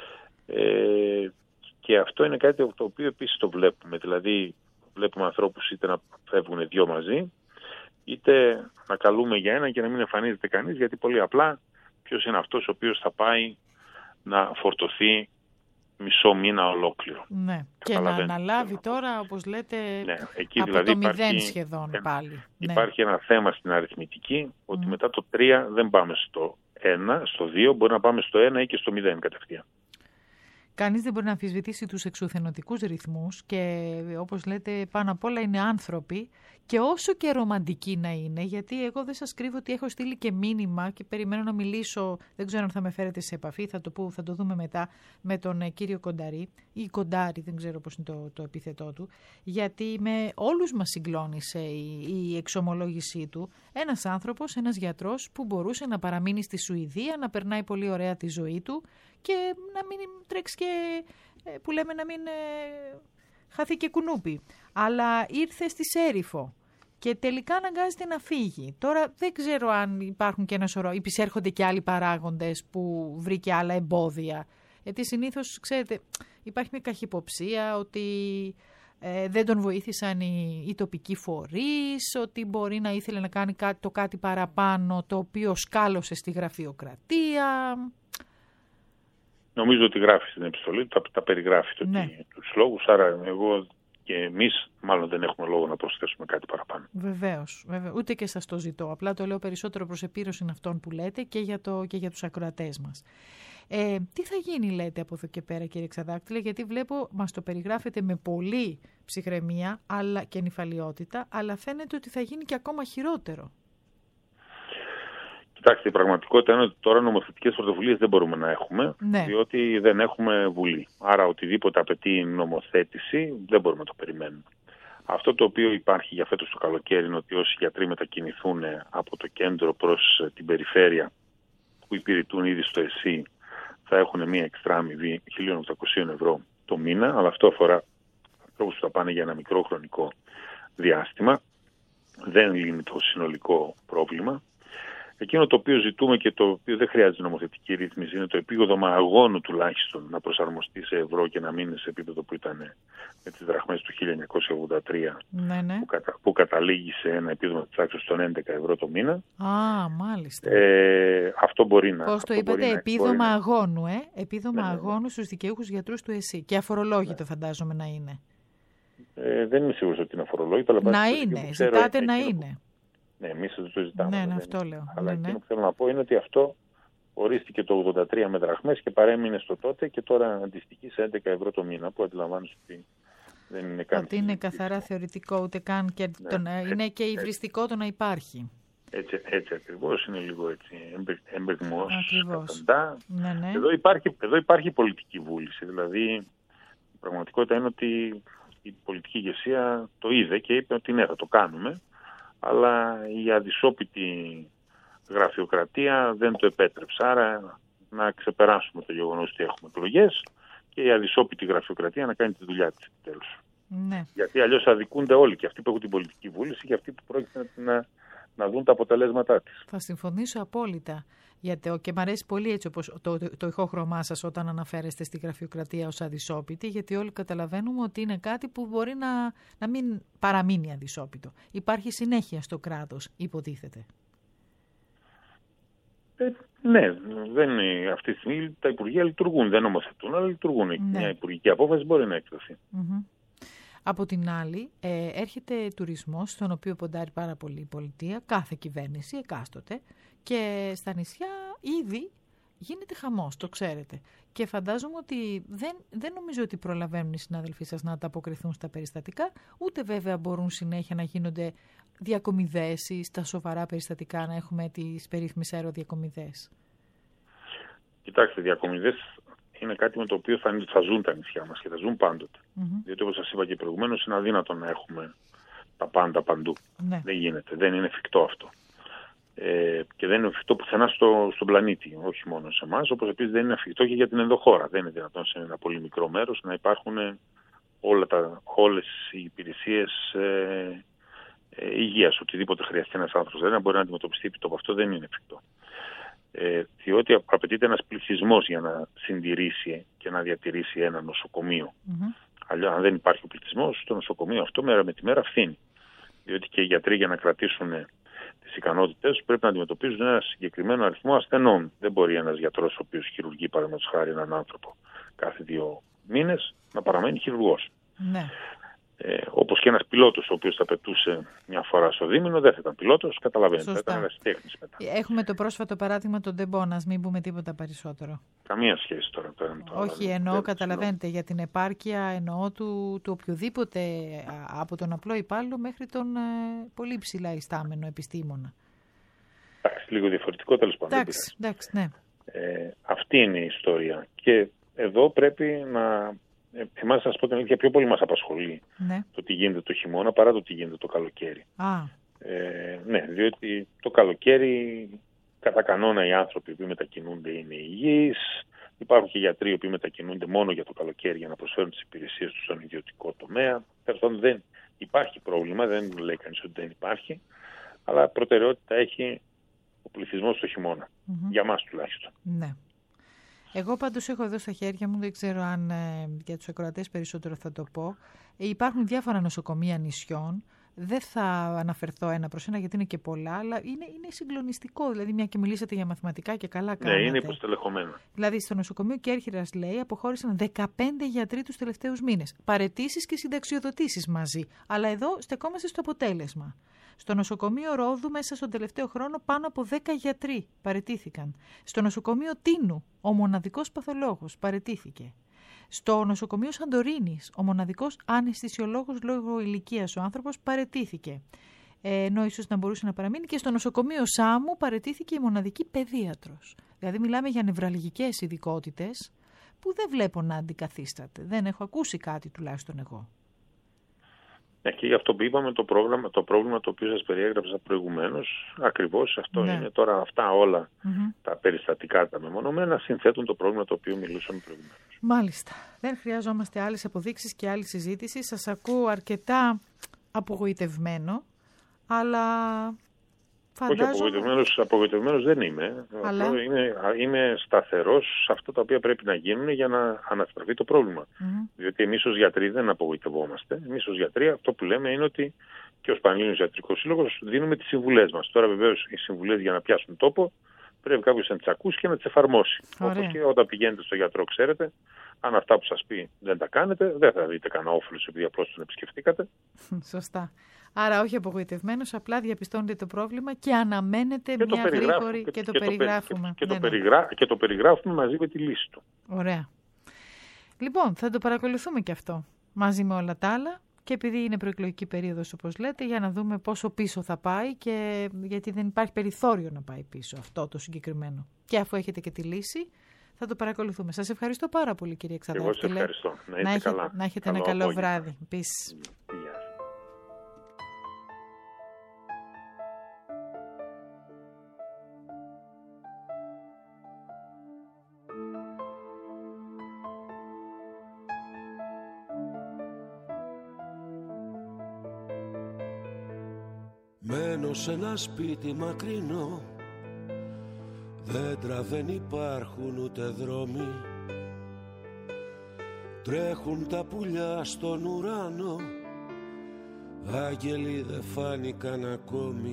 Ε, και αυτό είναι κάτι το οποίο επίσης το βλέπουμε. Δηλαδή βλέπουμε ανθρώπους είτε να φεύγουν δυο μαζί, είτε να καλούμε για ένα και να μην εμφανίζεται κανείς, γιατί πολύ απλά ποιος είναι αυτός ο οποίος θα πάει να φορτωθεί μισό μήνα ολόκληρο. Ναι. Και να αναλάβει τώρα, όπως λέτε, ναι, εκεί από δηλαδή το μηδέν υπάρχει, σχεδόν ένα, πάλι. Υπάρχει ναι. ένα θέμα στην αριθμητική, ότι mm. μετά το τρία δεν πάμε στο ένα, στο δύο, μπορεί να πάμε στο ένα ή και στο μηδέν κατευθείαν. Κανείς δεν μπορεί να αμφισβητήσει τους εξουθενωτικούς ρυθμούς και όπως λέτε πάνω απ' όλα είναι άνθρωποι και όσο και ρομαντικοί να είναι, γιατί εγώ δεν σας κρύβω ότι έχω στείλει και μήνυμα και περιμένω να μιλήσω, δεν ξέρω αν θα με φέρετε σε επαφή, θα το, πω, θα το δούμε μετά, με τον ε, κύριο Κονταρή ή Κοντάρη, δεν ξέρω πώς είναι το, το επίθετό του, γιατί με όλους μας συγκλώνησε η, η εξομολόγησή του. Ένας άνθρωπος, ένας γιατρός που μπορούσε να παραμείνει στη Σουηδία, να περνάει πολύ ωραία τη ζωή του και να μην τρέξει και, που λέμε, να μην ε, χαθεί και κουνούπι. Αλλά ήρθε στη Σέριφο και τελικά αναγκάζεται να φύγει. Τώρα δεν ξέρω αν υπάρχουν και ένα σωρό, υπησέρχονται και άλλοι παράγοντες που βρήκε άλλα εμπόδια. Γιατί συνήθως, ξέρετε, υπάρχει μια καχυποψία ότι ε, δεν τον βοήθησαν οι, οι τοπικοί φορείς, ότι μπορεί να ήθελε να κάνει κάτι, το κάτι παραπάνω, το οποίο σκάλωσε στη γραφειοκρατία. Νομίζω ότι γράφει στην επιστολή, τα, τα περιγράφει το ναι. τι, τους λόγους, άρα εγώ και εμείς μάλλον δεν έχουμε λόγο να προσθέσουμε κάτι παραπάνω. Βεβαίως, βέβαια. Ούτε και σας το ζητώ. Απλά το λέω περισσότερο προς επίρρωση αυτών που λέτε και για, το, και για τους ακροατές μας. Ε, τι θα γίνει, λέτε, από εδώ και πέρα, κύριε Ξαδάκτυλε, γιατί βλέπω μας το περιγράφετε με πολύ ψυχραιμία αλλά και νηφαλιότητα, αλλά φαίνεται ότι θα γίνει και ακόμα χειρότερο. Κοιτάξτε, η πραγματικότητα είναι ότι τώρα νομοθετικές πρωτοβουλίες δεν μπορούμε να έχουμε, ναι. διότι δεν έχουμε Βουλή. Άρα οτιδήποτε απαιτεί νομοθέτηση δεν μπορούμε να το περιμένουμε. Αυτό το οποίο υπάρχει για φέτος το καλοκαίρι είναι ότι όσοι γιατροί μετακινηθούν από το κέντρο προς την περιφέρεια που υπηρετούν ήδη στο ΕΣΥ θα έχουν μια εξτρά αμοιβή χίλια οκτακόσια ευρώ το μήνα, αλλά αυτό αφορά ανθρώπους που θα πάνε για ένα μικρό χρονικό διάστημα. Δεν λύνει το συνολικό πρόβλημα. Εκείνο το οποίο ζητούμε και το οποίο δεν χρειάζεται νομοθετική ρύθμιση είναι το επίδομα αγώνου τουλάχιστον να προσαρμοστεί σε ευρώ και να μείνει σε επίπεδο που ήταν με τις δραχμές του χίλια εννιακόσια ογδόντα τρία ναι, ναι. Που, κατα, που καταλήγει σε ένα επίδομα της τάξης των έντεκα ευρώ το μήνα. Α, μάλιστα. Ε, αυτό μπορεί να... Πώς το είπατε, να, επίδομα να... αγώνου, ε? Επίδομα ναι, ναι, αγώνου ναι. στους δικαιούχους γιατρούς του ΕΣΥ. Και αφορολόγητο ναι. φαντάζομαι να είναι. Ε, δεν είμαι σίγουρος ότι είναι αφορολόγητο. Αλλά να είναι, ζητάτε να είναι. Που... Ναι, εμείς το ζητάμε. Ναι, ναι, αυτό λέω. Αλλά ναι, εκείνο ναι. που θέλω να πω είναι ότι αυτό ορίστηκε το ογδόντα τρία με δραχμές και παρέμεινε στο τότε και τώρα αντιστοιχεί σε έντεκα ευρώ το μήνα, που αντιλαμβάνεσαι ότι δεν είναι καν. Ότι είναι καθαρά θεωρητικό, ούτε καν και ναι, το, έτσι, είναι και υβριστικό το να υπάρχει. Έτσι, έτσι ακριβώς, είναι λίγο έτσι εμπεγμός. Ακριβώς. Ναι, ναι. Εδώ, υπάρχει, εδώ υπάρχει πολιτική βούληση, δηλαδή η πραγματικότητα είναι ότι η πολιτική ηγεσία το είδε και είπε ότι ναι, θα το κάνουμε, αλλά η αντισόπιτη γραφειοκρατία δεν το επέτρεψε. Άρα να ξεπεράσουμε το γεγονός ότι έχουμε εκλογές και η αντισόπιτη γραφειοκρατία να κάνει τη δουλειά της τέλος. Ναι. Γιατί αλλιώς αδικούνται όλοι, και αυτοί που έχουν την πολιτική βούληση και αυτοί που πρόκειται να, να δουν τα αποτελέσματά της. Θα συμφωνήσω απόλυτα. Γιατί, και μου αρέσει πολύ έτσι όπως το, το, το ηχόχρωμά σας όταν αναφέρεστε στη γραφειοκρατία ως αδυσόπιτη, γιατί όλοι καταλαβαίνουμε ότι είναι κάτι που μπορεί να, να μην παραμείνει αδυσόπιτο. Υπάρχει συνέχεια στο κράτος, υποτίθεται. Ε, ναι, δεν είναι, αυτή τη στιγμή τα Υπουργεία λειτουργούν, δεν νομοθετούν, αλλά λειτουργούν. Ναι. Μια υπουργική απόφαση μπορεί να εκδοθεί. Mm-hmm. Από την άλλη, ε, έρχεται τουρισμός, στον οποίο ποντάρει πάρα πολύ η πολιτεία, κάθε κυβέρνηση, εκάστοτε, και στα νησιά ήδη γίνεται χαμός, το ξέρετε. Και φαντάζομαι ότι δεν, δεν νομίζω ότι προλαβαίνουν οι συνάδελφοί σας να ανταποκριθούν στα περιστατικά, ούτε βέβαια μπορούν συνέχεια να γίνονται διακομιδές ή στα σοβαρά περιστατικά να έχουμε τις περίφημες αεροδιακομιδές. Κοιτάξτε, διακομιδές είναι κάτι με το οποίο θα, θα ζουν τα νησιά μας και θα ζουν πάντοτε. Mm-hmm. Διότι όπως σας είπα και προηγουμένως είναι αδύνατο να έχουμε τα πάντα παντού. Ναι. Δεν γίνεται, δεν είναι εφικτό αυτό. Ε, και δεν είναι εφικτό πουθενά στο, στον πλανήτη, όχι μόνο σε εμάς, όπως επίσης δεν είναι εφικτό και για την ενδοχώρα. Δεν είναι δυνατόν σε ένα πολύ μικρό μέρος να υπάρχουν όλα τα, όλες οι υπηρεσίες ε, ε, υγείας. Οτιδήποτε χρειαστεί ένας άνθρωπος δεν μπορεί να αντιμετωπιστεί επί τόπου. Αυτό δεν είναι εφικτό. Ε, διότι απαιτείται ένας πληθυσμός για να συντηρήσει και να διατηρήσει ένα νοσοκομείο. Mm-hmm. Αλλιώς, αν δεν υπάρχει ο πληθυσμός, το νοσοκομείο αυτό μέρα με τη μέρα φθήνει. Διότι και οι γιατροί για να κρατήσουν τις ικανότητες τους πρέπει να αντιμετωπίζουν ένα συγκεκριμένο αριθμό ασθενών. Δεν μπορεί ένας γιατρός ο οποίος χειρουργεί, παραδείγματος χάρη, έναν άνθρωπο κάθε δύο μήνες να παραμένει χειρουργός. Ναι. Ε, όπως και ένας πιλότος ο οποίος θα πετούσε μια φορά στο δίμηνο δεν θα ήταν πιλότος, καταλαβαίνετε, θα ήταν ένας τέχνης μετά. Έχουμε το πρόσφατο παράδειγμα των Ντεμπόνας, μην πούμε τίποτα περισσότερο. Καμία σχέση τώρα. τώρα Όχι, τώρα, εννοώ, καταλαβαίνετε, για την επάρκεια εννοώ του, του οποιοδήποτε, από τον απλό υπάλληλο μέχρι τον ε, πολύ ψηλά ιστάμενο επιστήμονα. Εντάξει, λίγο διαφορετικό τέλος πάντων. Εντάξει, εντάξει, ναι. Ε, αυτή είναι η ιστορία. Και εδώ πρέπει να... Εμάς, να σας πω την αλήθεια, πιο πολύ μας απασχολεί ναι. το τι γίνεται το χειμώνα παρά το τι γίνεται το καλοκαίρι. Α. Ε, ναι, διότι το καλοκαίρι κατά κανόνα οι άνθρωποι που μετακινούνται είναι υγιείς. Υπάρχουν και γιατροί που μετακινούνται μόνο για το καλοκαίρι για να προσφέρουν τις υπηρεσίες τους στον ιδιωτικό τομέα. Περθόν δεν υπάρχει πρόβλημα, δεν λέει κανείς ότι δεν υπάρχει, αλλά προτεραιότητα έχει ο πληθυσμός το χειμώνα. Mm-hmm. Για μας τουλάχιστον. Ναι. Εγώ πάντως έχω εδώ στα χέρια μου, δεν ξέρω αν ε, για τους ακροατές περισσότερο θα το πω, ε, υπάρχουν διάφορα νοσοκομεία νησιών, δεν θα αναφερθώ ένα προς ένα γιατί είναι και πολλά, αλλά είναι, είναι συγκλονιστικό, δηλαδή μια και μιλήσατε για μαθηματικά και καλά κάνατε. Ναι, είναι υποστελεχωμένα. Δηλαδή στο νοσοκομείο Κέρχυρας, λέει, αποχώρησαν δεκαπέντε γιατροί τους τελευταίους μήνες, παραιτήσεις και συνταξιοδοτήσεις μαζί, αλλά εδώ στεκόμαστε στο αποτέλεσμα. Στο νοσοκομείο Ρόδου μέσα στον τελευταίο χρόνο πάνω από δέκα γιατροί παραιτήθηκαν. Στο νοσοκομείο Τίνου ο μοναδικός παθολόγος παραιτήθηκε. Στο νοσοκομείο Σαντορίνης ο μοναδικός αναισθησιολόγος λόγω ηλικίας ο άνθρωπος παραιτήθηκε. Ε, ενώ ίσως να μπορούσε να παραμείνει. Και στο νοσοκομείο Σάμου παραιτήθηκε η μοναδική παιδίατρος. Δηλαδή μιλάμε για νευραλγικές ειδικότητες που δεν βλέπω να αντικαθίσταται. Δεν έχω ακούσει κάτι τουλάχιστον εγώ. Ναι, και γι' αυτό που είπαμε το, πρόγραμμα, το πρόβλημα το οποίο σας περιέγραψα προηγουμένως, ακριβώς αυτό ναι. είναι. Τώρα αυτά όλα mm-hmm. τα περιστατικά, τα μεμονωμένα, συνθέτουν το πρόβλημα το οποίο μιλούσαμε προηγουμένως. Μάλιστα. Δεν χρειαζόμαστε άλλες αποδείξεις και άλλη συζήτηση. Σας ακούω αρκετά απογοητευμένο, αλλά... Φαντάζομαι... Όχι, απογοητευμένος, απογοητευμένος δεν είμαι. Αλλά... είμαι. Είμαι σταθερός σε αυτά τα οποία πρέπει να γίνουν για να αναστραφεί το πρόβλημα. Mm-hmm. Διότι εμείς ως γιατροί δεν απογοητευόμαστε. Εμείς ως γιατροί αυτό που λέμε είναι ότι και ως Πανελλήνιος Ιατρικός Σύλλογος δίνουμε τις συμβουλές μας. Τώρα βεβαίως οι συμβουλές για να πιάσουν τόπο πρέπει κάποιος να τις ακούσει και να τις εφαρμόσει. Όπως και όταν πηγαίνετε στο γιατρό, ξέρετε, αν αυτά που σας πει δεν τα κάνετε, δεν θα δείτε κανένα όφελος επειδή απλώς τον επισκεφτήκατε. Σωστά. Άρα όχι απογοητευμένος, απλά διαπιστώνετε το πρόβλημα και αναμένετε και μια γρήγορη και, και το και περιγράφουμε. Και, και, ναι, το περιγρά... και το περιγράφουμε μαζί με τη λύση του. Ωραία. Λοιπόν, θα το παρακολουθούμε και αυτό μαζί με όλα τα άλλα και επειδή είναι προεκλογική περίοδος όπως λέτε, για να δούμε πόσο πίσω θα πάει και γιατί δεν υπάρχει περιθώριο να πάει πίσω αυτό το συγκεκριμένο. Και αφού έχετε και τη λύση, θα το παρακολουθούμε. Σας ευχαριστώ πάρα πολύ κύριε Ξαδάκη. Εγώ σας ευχαριστώ. Να, να, έχετε, καλά. να έχετε καλό ένα καλό απόγευμα. Βράδυ. Peace. Yeah. Μένω σε ένα σπίτι μακρινό, δέντρα δεν υπάρχουν ούτε δρόμοι, τρέχουν τα πουλιά στον ουρανό, άγγελοι δεν φάνηκαν ακόμη.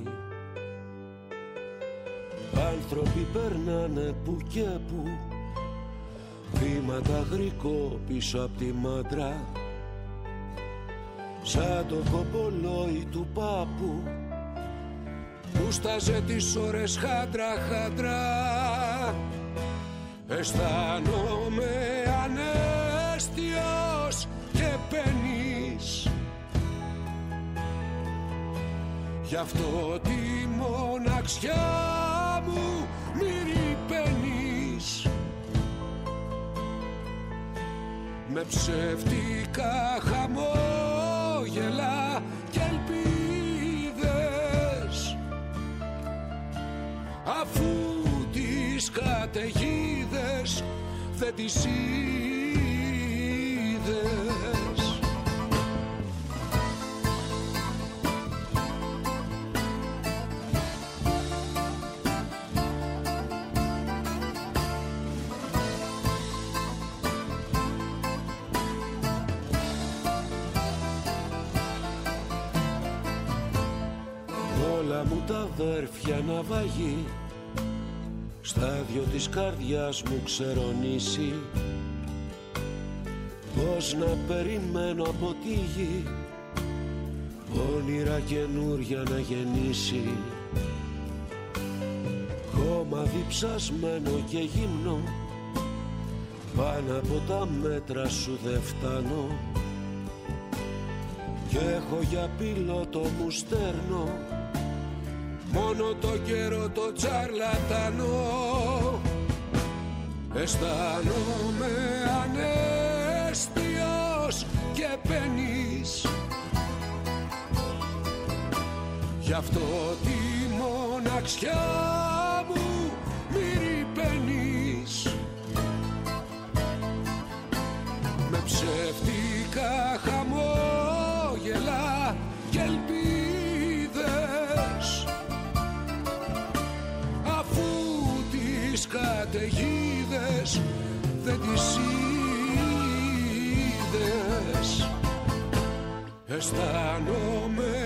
Άνθρωποι περνάνε που και που, βήματα γρικό πίσω απ' τη μάντρα, σαν το κομπολόι του πάπου που στάζε τις ώρες χάντρα χάντρα. Αισθάνομαι ανέστιος και παινής, γι' αυτό τη μοναξιά μου μη ρυπαίνεις με ψεύτικα χαμόγελα και ελπίδες. δεν τις είδες. Όλα μου τα αδέρφια ναυαγή, στάδιο της καρδιάς μου ξερονήσει. Πώς να περιμένω από τη γη όνειρα καινούρια να γεννήσει. Χώμα διψασμένο και γυμνό, πάνω από τα μέτρα σου δεν φτάνω. Κι έχω για πιλότο μου στέρνο μόνο το καιρό το τσαρλατανό. Αισθάνομαι ανέστιος και παινής, γι' αυτό τη μοναξιά μου μη ρυπαίνεις. Με ψεύτικα χαμόγελα και ελπίδες, αφού τις καταιγίδες δεν τις είδες. Αισθάνομαι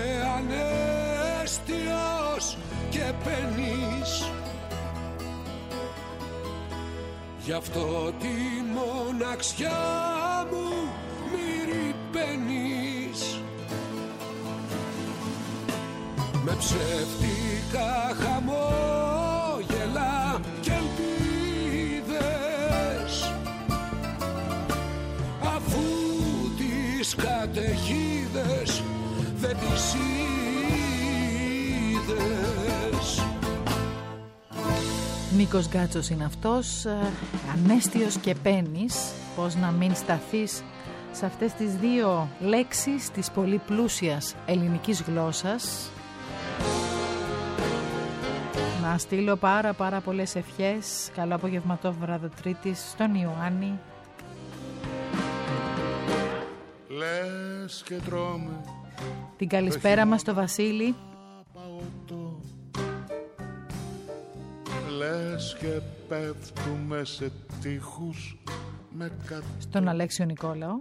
ανέστιος και παινής, γι' αυτό τη μοναξιά μου μη ρυπαίνεις. Με ψεύτικα χαμόγελα και ελπίδες, αφού τις καταιγίδες δεν τις είδες. Νίκος Γκάτσος είναι αυτός, ανέστιος και πένης. Πώς να μην σταθείς σε αυτές τις δύο λέξεις της πολύ πλούσιας ελληνικής γλώσσας. Να στείλω πάρα πάρα πολλές ευχές. Καλό απογευματό βράδυ Τρίτης στον Ιωάννη. Λες και τρώμε. Την καλησπέρα μας στο Βασίλη. Λες και πέφτουμε σε τείχους με κατ... Στον Αλέξιο Νικόλαο.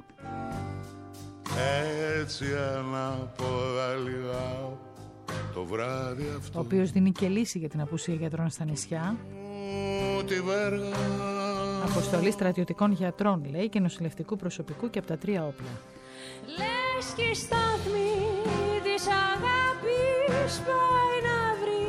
Έτσι ανάποδα λιγάω το βράδυ αυτό, ο οποίος δίνει και λύση για την απουσία γιατρών στα νησιά. τη βέργα. Αποστολή στρατιωτικών γιατρών, λέει, και νοσηλευτικού προσωπικού και από τα τρία όπλα. Λες και η στάθμη της αγάπης πάει να βρει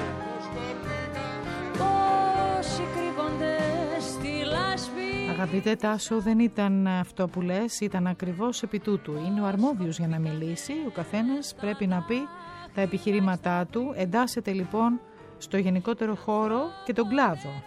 πόσοι κρύβονται στη λάσπη. Αγαπητέ Τάσο, δεν ήταν αυτό που λες, ήταν ακριβώς επί τούτου. Είναι ο αρμόδιος για να μιλήσει, ο καθένας πρέπει να πει τα επιχειρήματά του. Εντάσσεται λοιπόν στο γενικότερο χώρο και τον κλάδο.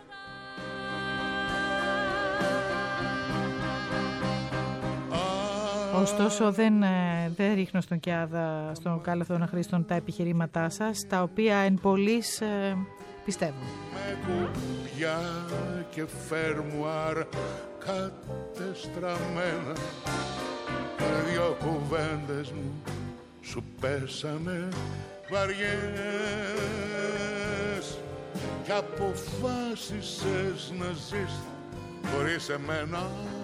Ωστόσο δεν, δεν ρίχνω στον Κιάδα, στον Κάλαθο Χρήστον τα επιχειρήματά σας, τα οποία εν πολλοίς ε, πιστεύω. Με κουπιά και φερμουάρ κατεστραμμένα, δυο κουβέντες μου σου πέσανε βαριές κι αποφάσισες να ζεις χωρίς εμένα.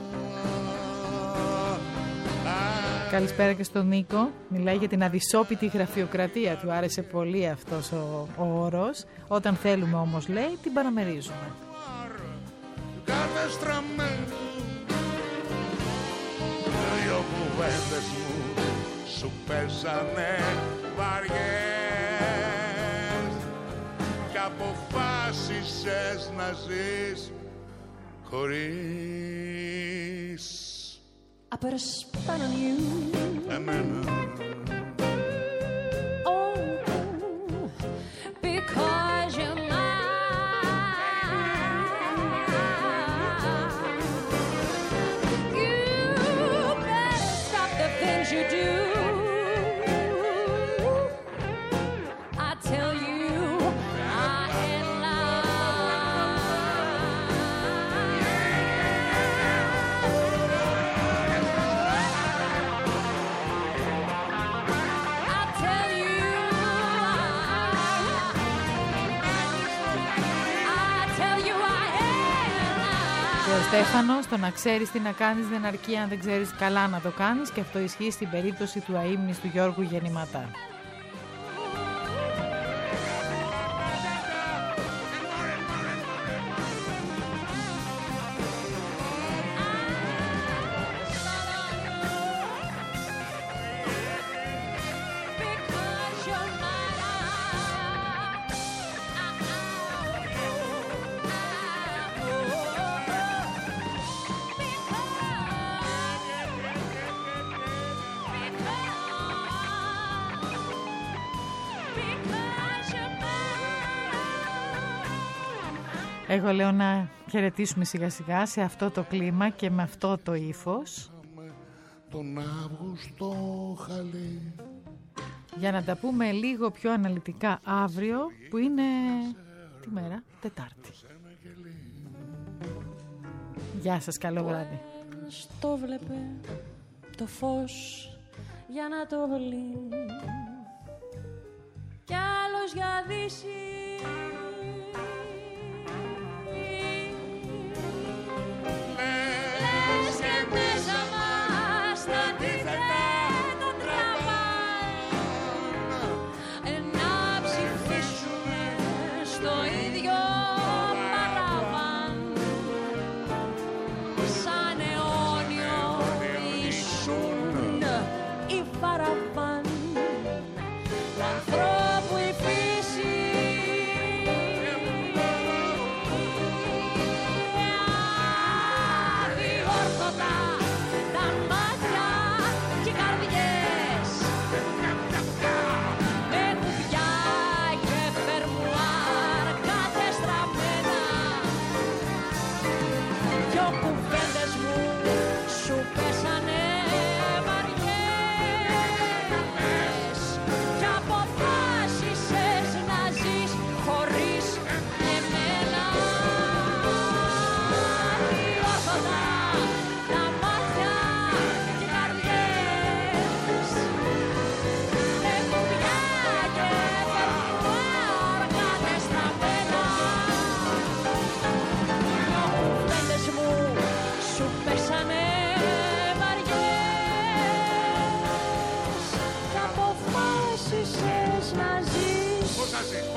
Καλησπέρα και στον Νίκο. Μιλάει για την αδυσόπιτη γραφειοκρατία. Του άρεσε πολύ αυτός ο, ο όρος. Όταν θέλουμε όμως, λέει, την παραμερίζουμε. Κατεστραμμένο, δυο κουβέντες μου σου πέσανε βαριές κι αποφάσισες να ζεις χωρίς I put a spell on you. εμένα. Oh, because you're mine. You better stop the things you do. I tell you, I am lying. Στέφανο, στο να ξέρεις τι να κάνεις δεν αρκεί αν δεν ξέρεις καλά να το κάνεις, και αυτό ισχύει στην περίπτωση του αείμνηστου Γιώργου Γεννηματά. Εγώ λέω να χαιρετήσουμε σιγά σιγά σε αυτό το κλίμα και με αυτό το ύφος, τον Αύγουστο χαλί, για να τα πούμε λίγο πιο αναλυτικά αύριο, που είναι τη μέρα, Τετάρτη. Γεια σας, καλό βράδυ. Στο βλέπε το φως για να το βλύνει κι άλλος για δύση. Λες και μέσα μας τα αντίθετα τραβάνε να ψηφίσουμε στο ίδιο παραβάν, σαν αιώνιο ήσουν η παραβάν του ανθρώπου η φύση.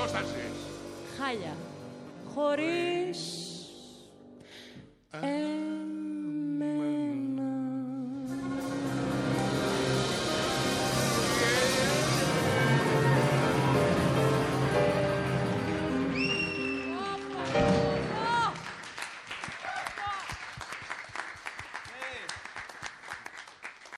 Χάλια, χωρίς ε...